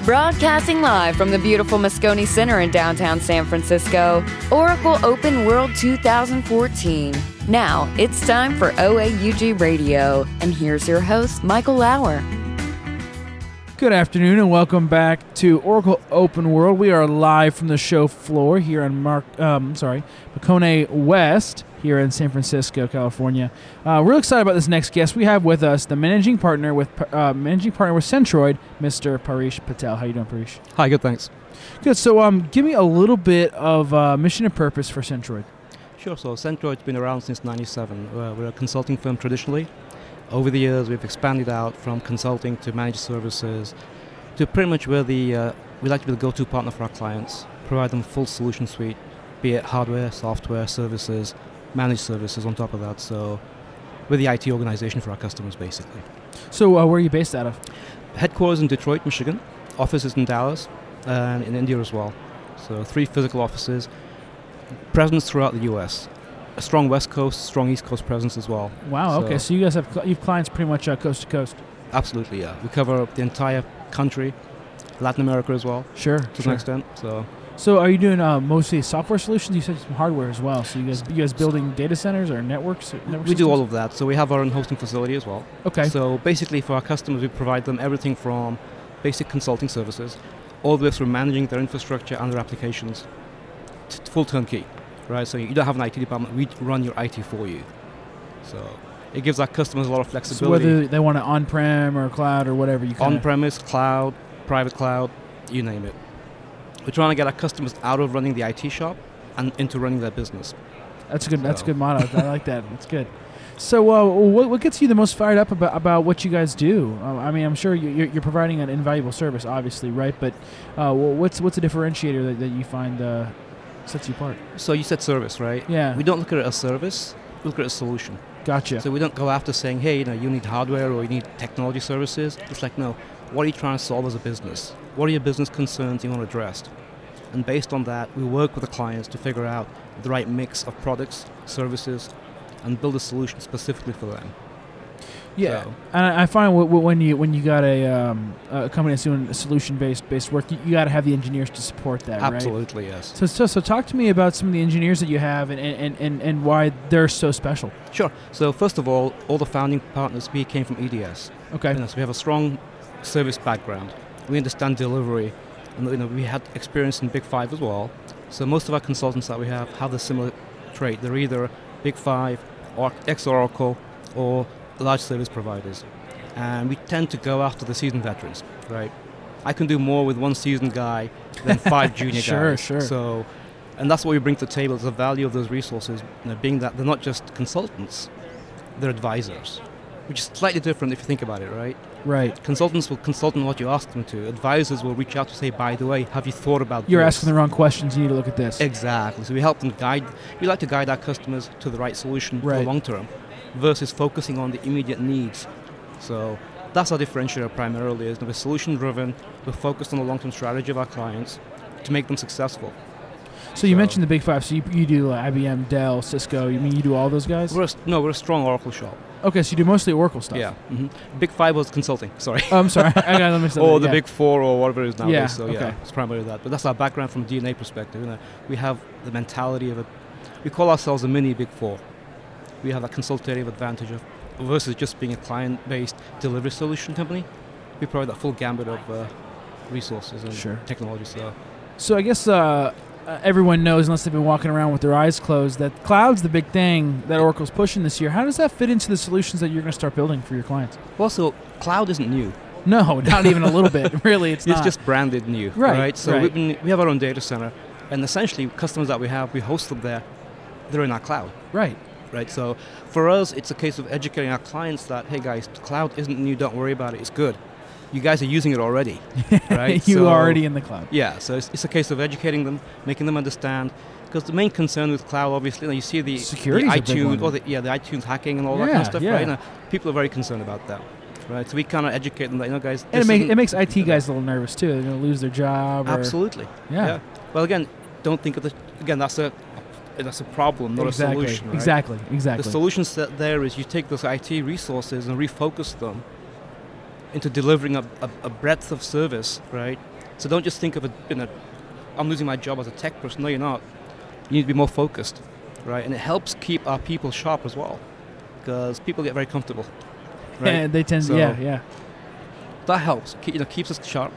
Broadcasting live from the beautiful Moscone Center in downtown San Francisco, Oracle Open World 2014. Now, it's time for OAUG Radio, and here's your host, Michael Lauer. Good afternoon and welcome back to Oracle Open World. We are live from the show floor here on Moscone West here in San Francisco, California. Real excited about this next guest. We have with us the managing partner with Centroid, Mr. Paresh Patel. How you doing, Paresh? Hi, good, thanks. Good. So, give me a little bit of mission and purpose for Centroid. Sure. So, Centroid's been around since '97. We're a consulting firm traditionally. Over the years, we've expanded out from consulting to managed services to pretty much where we like to be the go-to partner for our clients, provide them full solution suite, be it hardware, software, services, managed services on top of that. So we're the IT organization for our customers, basically. So where are you based out of? Headquarters in Detroit, Michigan, offices in Dallas, and in India as well. So 3 physical offices, presence throughout the U.S., a strong West Coast, strong East Coast presence as well. Wow, okay. So you guys have clients pretty much coast to coast. Absolutely, yeah. We cover the entire country, Latin America as well. Sure. To some extent. So are you doing mostly software solutions? You said some hardware as well. So you guys building data centers or networks? We do all of that. So we have our own hosting facility as well. Okay. So basically for our customers, we provide them everything from basic consulting services all the way through managing their infrastructure and their applications to full turnkey. Right, so you don't have an IT department, we run your IT for you. So it gives our customers a lot of flexibility. So whether they want it on-prem or cloud or whatever you can. On-premise, cloud, private cloud, you name it. We're trying to get our customers out of running the IT shop and into running their business. That's good. That's a good motto. I like that. That's good. So what gets you the most fired up about what you guys do? I mean, I'm sure you're providing an invaluable service, obviously, right? But what's a differentiator that you find sets you apart? So you said service, right? Yeah. We don't look at it as service, we look at it as solution. Gotcha. So we don't go after saying, hey, you need hardware or you need technology services. It's like, no, what are you trying to solve as a business? What are your business concerns you want addressed? And based on that, we work with the clients to figure out the right mix of products, services, and build a solution specifically for them. Yeah, so. And I find when you got a company that's doing solution-based work, you got to have the engineers to support that, Absolutely, right? Yes. So talk to me about some of the engineers that you have and why they're so special. Sure. So first of all the founding partners, we came from EDS. Okay. So we have a strong service background. We understand delivery, and we had experience in Big Five as well. So most of our consultants that we have a similar trait. They're either Big Five or ex-Oracle or large service providers, and we tend to go after the seasoned veterans, right? I can do more with one seasoned guy than 5 junior guys. Sure. So, and that's what we bring to the table is the value of those resources, being that they're not just consultants, they're advisors, which is slightly different if you think about it, right? Right. Consultants will consult on what you ask them to. Advisors will reach out to say, by the way, have you thought about You're this? asking the wrong questions, you need to look at this. Exactly. So we help them we like to guide our customers to the right solution for the long term, versus focusing on the immediate needs. So that's our differentiator primarily, is we're solution-driven, we're focused on the long-term strategy of our clients to make them successful. So you mentioned the Big Five, so you do IBM, Dell, Cisco, you do all those guys? We're a strong Oracle shop. Okay, so you do mostly Oracle stuff. Yeah. Mm-hmm. Big Five was consulting, sorry. Oh, I'm sorry, I got to mix that Or up. the Big Four or whatever it is nowadays. Yeah, So okay. It's primarily that. But that's our background from a DNA perspective. We have the mentality of we call ourselves a mini Big Four. We have a consultative advantage versus just being a client-based delivery solution company. We provide that full gambit of resources and technology. So I guess everyone knows, unless they've been walking around with their eyes closed, that cloud's the big thing that Oracle's pushing this year. How does that fit into the solutions that you're going to start building for your clients? Well, so cloud isn't new. No, not even a little bit. Really, it's not. It's just branded new. Right. So we have our own data center, and essentially customers that we host them there. They're in our cloud. Right. So for us, it's a case of educating our clients that, hey guys, cloud isn't new, don't worry about it, it's good. You guys are using it already, right? You're already in the cloud. Yeah, so it's a case of educating them, making them understand, because the main concern with cloud, obviously, you see the iTunes, the iTunes hacking and all that kind of stuff, right? People are very concerned about that. Right, so we kind of educate them that, guys. And it makes IT guys a little nervous too. They're going to lose their job. Absolutely. Yeah. Well, again, don't think of that's a problem, not a solution. Right? Exactly. The solution set there is you take those IT resources and refocus them into delivering a breadth of service, right? So don't just think of it, I'm losing my job as a tech person. No, you're not. You need to be more focused, right? And it helps keep our people sharp as well, because people get very comfortable, right? Yeah, they tend So yeah. that helps. Keeps us sharp.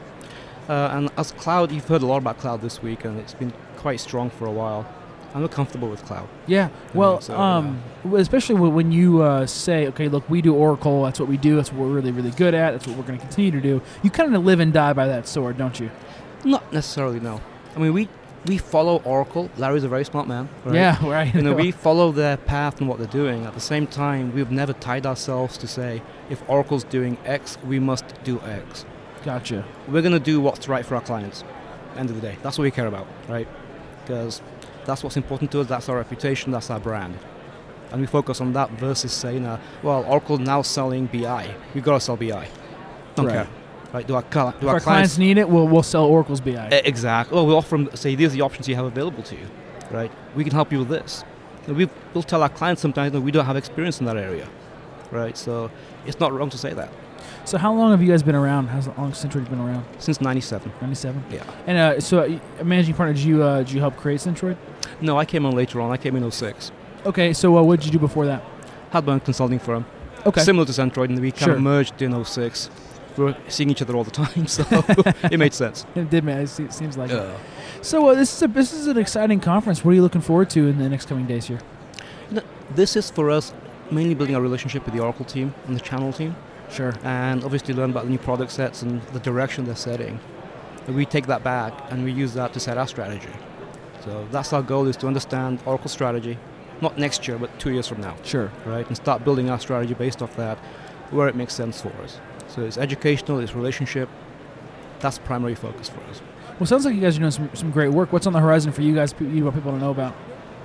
And as cloud, you've heard a lot about cloud this week, and it's been quite strong for a while. I'm not comfortable with cloud. Yeah, well, especially when you say, okay, look, we do Oracle, that's what we do, that's what we're really, really good at, that's what we're going to continue to do. You kind of live and die by that sword, don't you? Not necessarily, no. I mean, we follow Oracle. Larry's a very smart man, right? Yeah, right. We follow their path and what they're doing. At the same time, we've never tied ourselves to say, if Oracle's doing X, we must do X. Gotcha. We're going to do what's right for our clients. End of the day. That's what we care about, right? Because that's what's important to us. That's our reputation. That's our brand. And we focus on that versus saying, well, Oracle's now selling BI. We've got to sell BI. Don't care. Right? Do our clients need it? We'll sell Oracle's BI. Exactly. Well, we'll offer them, say, these are the options you have available to you. Right? We can help you with this. We'll tell our clients sometimes that we don't have experience in that area. Right? So it's not wrong to say that. So how long have you guys been around? How long has Centroid been around? Since 97. 97? Yeah. And so managing partner, did you help create Centroid? No, I came on later on. I came in 06. Okay, so what did you do before that? Had my own consulting firm. Okay. Similar to Centroid, and we kind of merged in 06. We were seeing each other all the time, so it made sense. It did, man. It seems like it. So this is an exciting conference. What are you looking forward to in the next coming days here? This is for us mainly building our relationship with the Oracle team and the channel team. Sure. And obviously learn about the new product sets and the direction they're setting. And we take that back and we use that to set our strategy. So that's our goal, is to understand Oracle strategy, not next year, but 2 years from now. Sure. Right? And start building our strategy based off that, where it makes sense for us. So it's educational, it's relationship. That's primary focus for us. Well, it sounds like you guys are doing some great work. What's on the horizon for you guys, you want people to know about?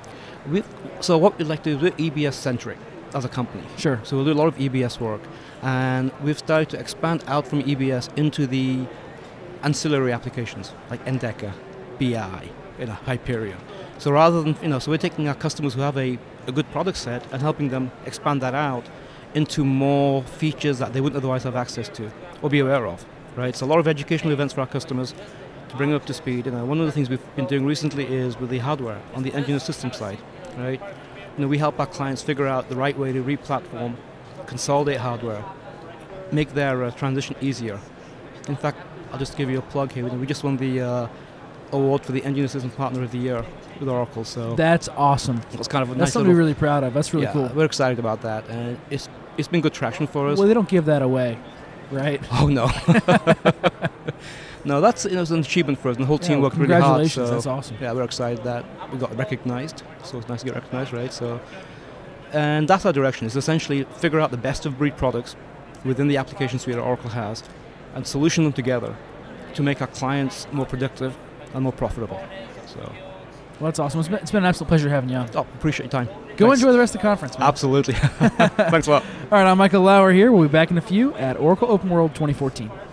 So what we'd like to do is we're EBS-centric as a company. Sure. So we'll do a lot of EBS work. And we've started to expand out from EBS into the ancillary applications, like Endeca, BI, Hyperion. So rather than, so we're taking our customers who have a good product set and helping them expand that out into more features that they wouldn't otherwise have access to or be aware of, right? So a lot of educational events for our customers to bring them up to speed. One of the things we've been doing recently is with the hardware on the engineer system side, right? We help our clients figure out the right way to re-platform, consolidate hardware, make their transition easier. In fact, I'll just give you a plug here. We just won the award for the Engineer System Partner of the Year with Oracle. So that's awesome. It's kind of a that's nice something we're really proud of. That's really cool. We're excited about that, and it's been good traction for us. Well, they don't give that away, right? Oh no. No, that's it's an achievement for us, and the whole team worked really hard. Congratulations, that's awesome. Yeah, we're excited that we got recognized, so it's nice to get recognized, right? So, and that's our direction, is essentially figure out the best of breed products within the application suite that Oracle has, and solution them together to make our clients more productive and more profitable. So, well, that's awesome. It's been an absolute pleasure having you on. Oh, appreciate your time. Go enjoy the rest of the conference, man. Absolutely. Thanks a lot. All right, I'm Michael Lauer here. We'll be back in a few at Oracle Open World 2014.